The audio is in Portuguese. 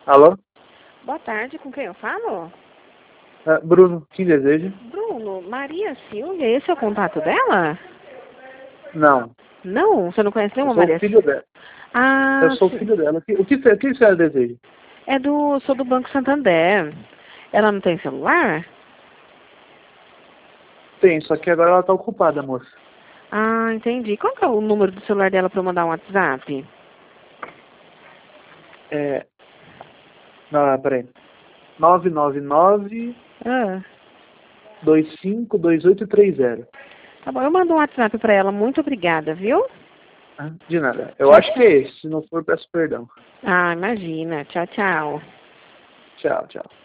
Alô? Boa tarde, com quem eu falo? Bruno, quem deseja? Bruno, Maria Silvia, esse é o contato dela? Não, Não, você não conhece eu nenhuma sou o Maria filho Silvia? dela. Eu Ah, sou o sim. filho dela. O que a senhora deseja? Sou do Banco Santander. Ela não tem celular? Tem, só que agora ela tá ocupada, moça. Ah, entendi. Qual que é o número do celular dela para eu mandar um WhatsApp? É. Não, peraí. 999 Ah, 252830. tá bom, eu mando um WhatsApp para ela. Muito obrigada, viu? De nada. Eu Tchau, acho que tchau. é esse. Se não for, peço perdão. Ah, imagina. Tchau, tchau. Tchau, tchau.